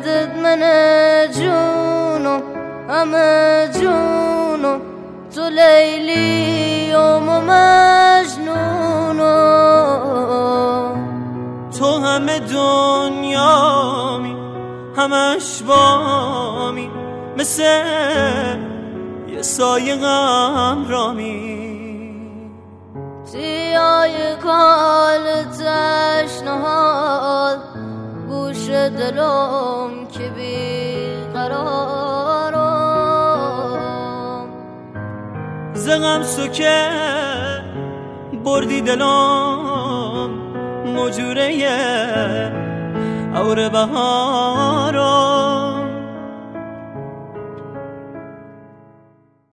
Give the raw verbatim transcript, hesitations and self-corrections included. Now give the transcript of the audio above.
دد من جونو همه جونو تو لیلی و مجنونو تو همه دنیامی همش بامی مثل یه سایه غمرامی تیای کال تشنهاد گوش دلم که بی قرارم ز غم سکه بردی دلم مجوره اور بهارم